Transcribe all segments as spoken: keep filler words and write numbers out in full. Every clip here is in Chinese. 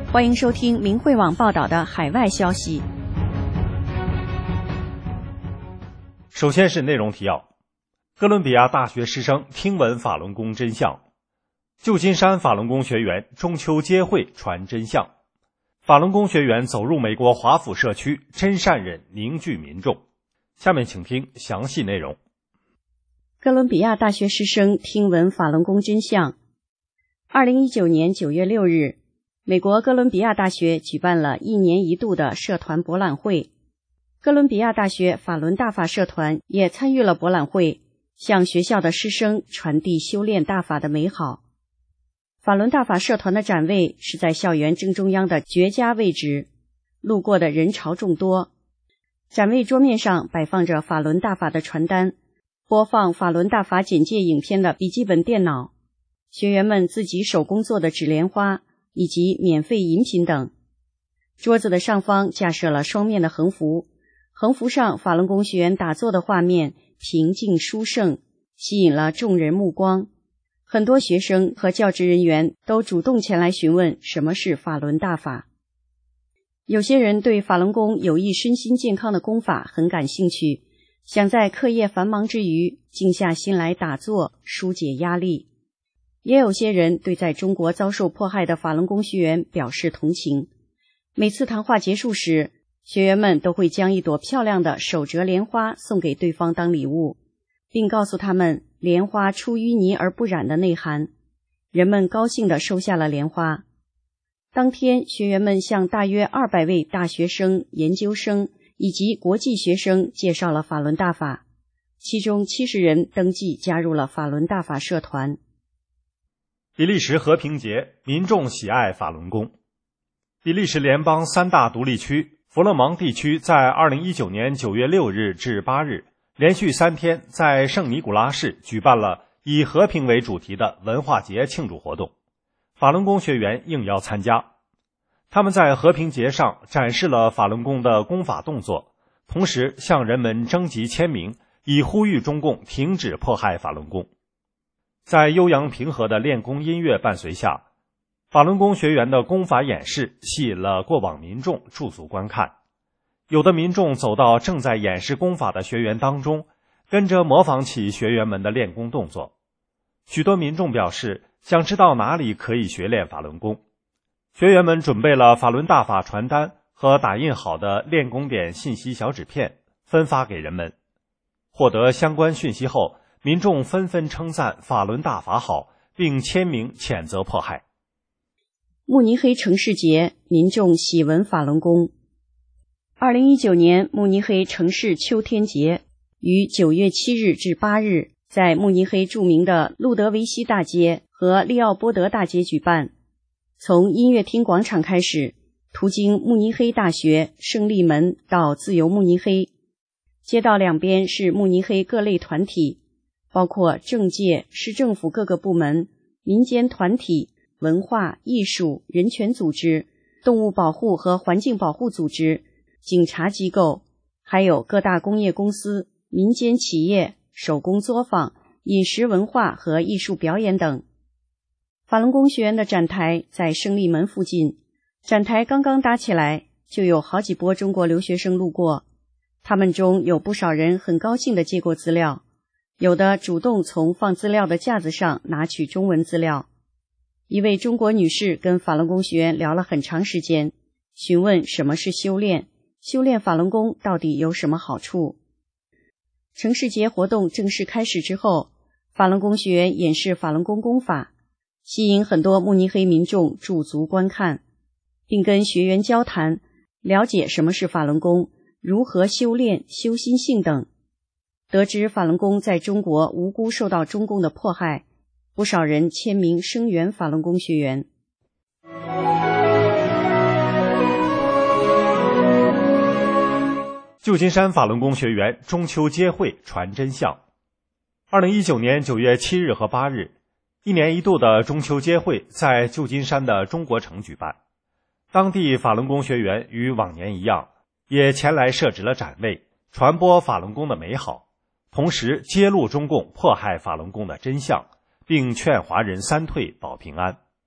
欢迎收听明慧网报道的海外消息。 首先是内容提要：哥伦比亚大学师生听闻法轮功真相，旧金山法轮功学员中秋接会传真相，法轮功学员走入美国华府社区，真善忍凝聚民众。下面请听详细内容。 哥伦比亚大学师生听闻法轮功真相。二零一九年九月六日，美国哥伦比亚大学举办了一年一度的社团博览会，哥伦比亚大学法轮大法社团也参与了博览会，向学校的师生传递修炼大法的美好。法轮大法社团的展位是在校园正中央的绝佳位置，路过的人潮众多。展位桌面上摆放着法轮大法的传单，播放法轮大法简介影片的笔记本电脑，学员们自己手工做的纸莲花以及免费饮品等。桌子的上方架设了双面的横幅，横幅上法轮功学员打坐的画面平静殊胜，吸引了众人目光。很多学生和教职人员都主动前来询问什么是法轮大法。有些人对法轮功有益身心健康的功法很感兴趣，想在课业繁忙之余静下心来打坐，疏解压力。也有些人对在中国遭受迫害的法轮功学员表示同情。每次谈话结束时，学员们都会将一朵漂亮的手折莲花送给对方当礼物，并告诉他们莲花出淤泥而不染的内涵。人们高兴地收下了莲花。当天，学员们向大约二百位大学生、研究生以及国际学生介绍了法轮大法，其中七十人登记加入了法轮大法社团。 比利时和平节，民众喜爱法轮功。比利时联邦三大独立区弗勒芒地区在二零一九年九月六日至八日连续三天在圣尼古拉市举办了以和平为主题的文化节庆祝活动，法轮功学员应邀参加。他们在和平节上展示了法轮功的功法动作，同时向人们征集签名，以呼吁中共停止迫害法轮功。在悠扬平和的练功音乐伴随下，法轮功学员的功法演示吸引了过往民众驻足观看。有的民众走到正在演示功法的学员当中，跟着模仿起学员们的练功动作。许多民众表示想知道哪里可以学练法轮功。学员们准备了法轮大法传单和打印好的练功点信息小纸片，分发给人们。获得相关讯息后，民众纷纷称赞法轮大法好，并签名谴责迫害。 慕尼黑城市节，民众喜闻法轮功。二零一九年慕尼黑城市秋天节于九月七日至八日在慕尼黑著名的路德维希大街和利奥波德大街举办。从音乐厅广场开始，途经慕尼黑大学、胜利门到自由慕尼黑。街道两边是慕尼黑各类团体，包括政界、市政府各个部门、民间团体、文化、艺术、人权组织、动物保护和环境保护组织、警察机构，还有各大工业公司、民间企业、手工作坊、饮食文化和艺术表演等。法轮功学员的展台在胜利门附近，展台刚刚搭起来，就有好几波中国留学生路过，他们中有不少人很高兴地接过资料，有的主动从放资料的架子上拿取中文资料。一位中国女士跟法轮功学员聊了很长时间，询问什么是修炼，修炼法轮功到底有什么好处。城市节活动正式开始之后，法轮功学员演示法轮功功法，吸引很多慕尼黑民众驻足观看，并跟学员交谈，了解什么是法轮功，如何修炼、修心性等。得知法轮功在中国无辜受到中共的迫害，不少人签名声援法轮功学员。 旧金山法轮功学员中秋接会传真相。二零一九年九月七日和八日，一年一度的中秋接会在旧金山的中国城举办。当地法轮功学员与往年一样，也前来设置了展位，传播法轮功的美好，同时揭露中共迫害法轮功的真相，并劝华人三退保平安。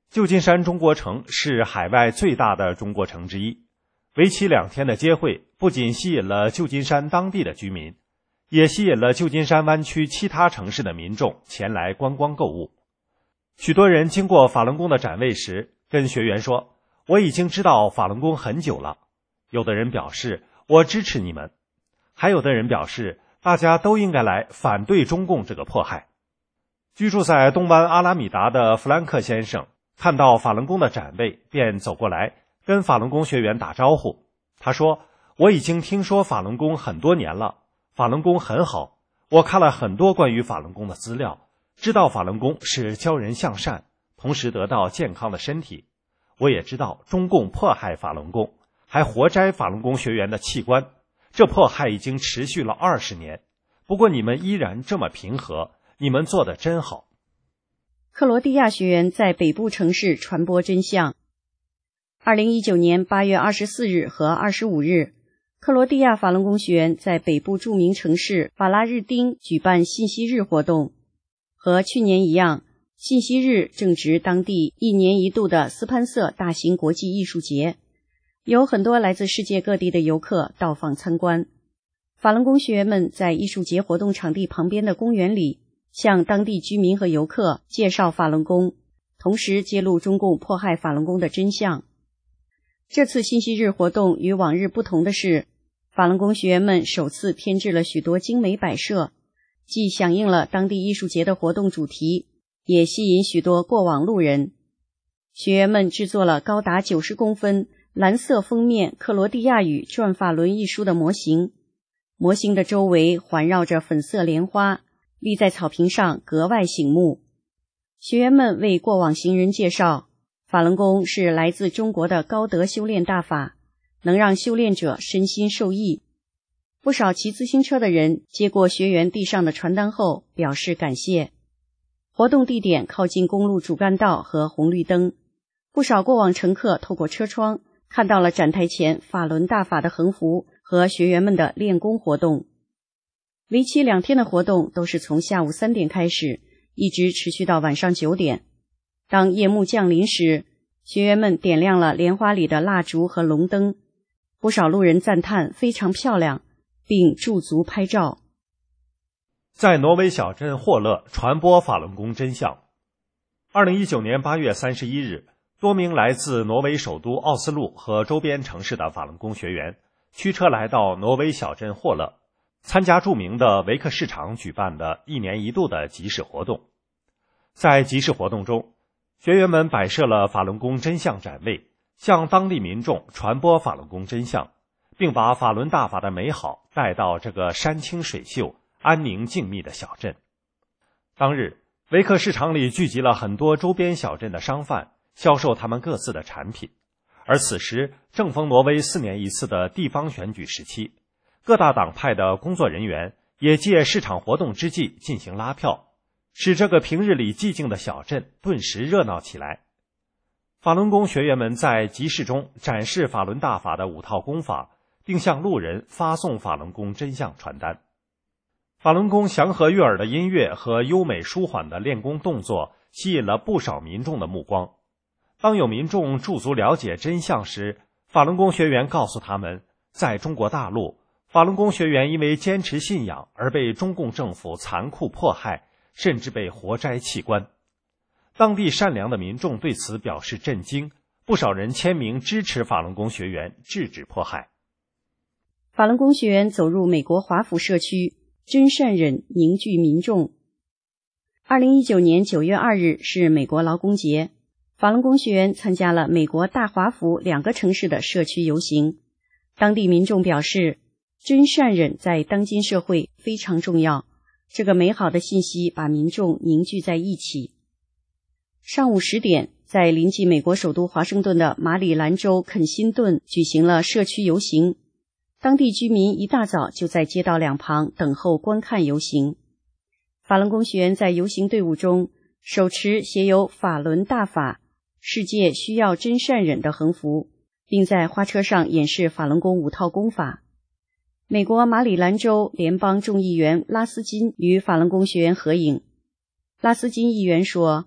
旧金山中国城是海外最大的中国城之一，为期两天的街会不仅吸引了旧金山当地的居民，也吸引了旧金山湾区其他城市的民众前来观光购物。许多人经过法轮功的展位时，跟学员说：“我已经知道法轮功很久了。”有的人表示：“我支持你们。”还有的人表示：“大家都应该来反对中共这个迫害。”居住在东湾阿拉米达的弗兰克先生看到法轮功的展位，便走过来跟法轮功学员打招呼。他说：“我已经听说法轮功很多年了，法轮功很好，我看了很多关于法轮功的资料，知道法轮功是教人向善，同时得到健康的身体。我也知道中共迫害法轮功，还活摘法轮功学员的器官，这迫害已经持续了二十年。不过你们依然这么平和，你们做得真好。” 克罗地亚学员在北部城市传播真相。二零一九年八月二十四日和二十五日，克罗地亚法轮功学员在北部著名城市法拉日丁举办信息日活动。和去年一样，信息日正值当地一年一度的斯潘瑟大型国际艺术节，有很多来自世界各地的游客到访参观。法轮功学员们在艺术节活动场地旁边的公园里，向当地居民和游客介绍法轮功，同时揭露中共迫害法轮功的真相。这次信息日活动与往日不同的是，法轮功学员们首次添置了许多精美摆设，既响应了当地艺术节的活动主题，也吸引许多过往路人。学员们制作了高达九十公分、蓝色封面克罗地亚语转法轮一书的模型，模型的周围环绕着粉色莲花，立在草坪上格外醒目。学员们为过往行人介绍，法轮功是来自中国的高德修炼大法，能让修炼者身心受益。不少骑自行车的人接过学员递上的传单后表示感谢。活动地点靠近公路主干道和红绿灯，不少过往乘客透过车窗看到了展台前法轮大法的横幅和学员们的练功活动。为期两天的活动都是从下午三点开始，一直持续到晚上九点。当夜幕降临时，学员们点亮了莲花里的蜡烛和龙灯，不少路人赞叹非常漂亮，并驻足拍照。 在挪威小镇霍勒传播法轮功真相。二零一九年八月三十一日，多名来自挪威首都奥斯陆和周边城市的法轮功学员驱车来到挪威小镇霍勒，参加著名的维克市场举办的一年一度的集市活动。在集市活动中，学员们摆设了法轮功真相展位，向当地民众传播法轮功真相，并把法轮大法的美好带到这个山清水秀、安宁静谧的小镇。当日，维克市场里聚集了很多周边小镇的商贩，销售他们各自的产品。而此时正逢挪威四年一次的地方选举时期，各大党派的工作人员也借市场活动之际进行拉票，使这个平日里寂静的小镇顿时热闹起来。法轮功学员们在集市中展示法轮大法的五套功法，并向路人发送法轮功真相传单。法轮功祥和悦耳的音乐和优美舒缓的练功动作吸引了不少民众的目光。当有民众驻足了解真相时，法轮功学员告诉他们，在中国大陆，法轮功学员因为坚持信仰而被中共政府残酷迫害，甚至被活摘器官。当地善良的民众对此表示震惊，不少人签名支持法轮功学员制止迫害。 法轮功学员走入美国华府社区，真善忍凝聚民众。二零一九年九月二日是美国劳工节，法轮功学员参加了美国大华府两个城市的社区游行。当地民众表示，真善忍在当今社会非常重要，这个美好的信息把民众凝聚在一起。上午十点，在临近美国首都华盛顿的马里兰州肯辛顿举行了社区游行。当地居民一大早就在街道两旁等候观看游行。法轮功学员在游行队伍中手持写有法轮大法、世界需要真善忍的横幅，并在花车上演示法轮功五套功法。美国马里兰州联邦众议员拉斯金与法轮功学员合影。拉斯金议员说，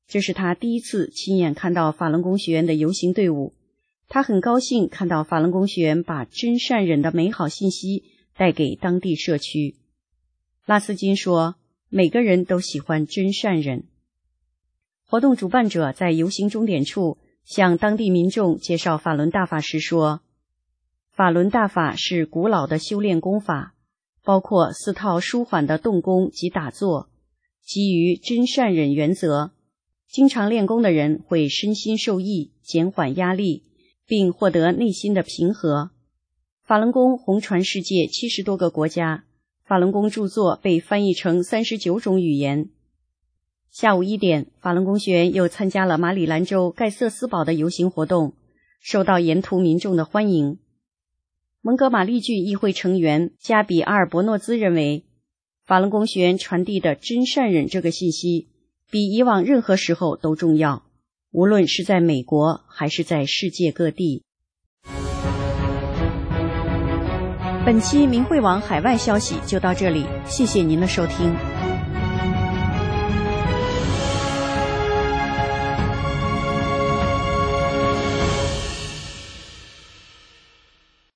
这是他第一次亲眼看到法轮功学员的游行队伍，他很高兴看到法轮功学员把真善忍的美好信息带给当地社区。拉斯金说，每个人都喜欢真善忍。活动主办者在游行终点处向当地民众介绍法轮大法时说，法轮大法是古老的修炼功法，包括四套舒缓的动功及打坐，基于真善忍原则，经常练功的人会身心受益，减缓压力，并获得内心的平和。法轮功红传世界七十多个国家，法轮功著作被翻译成三十九种语言。下午一点，法轮功学员又参加了马里兰州盖瑟斯堡的游行活动，受到沿途民众的欢迎。蒙哥马利郡议会成员加比阿尔伯诺兹认为，法轮功学员传递的真善忍这个信息比以往任何时候都重要，无论是在美国还是在世界各地。本期明慧网海外消息就到这里，谢谢您的收听。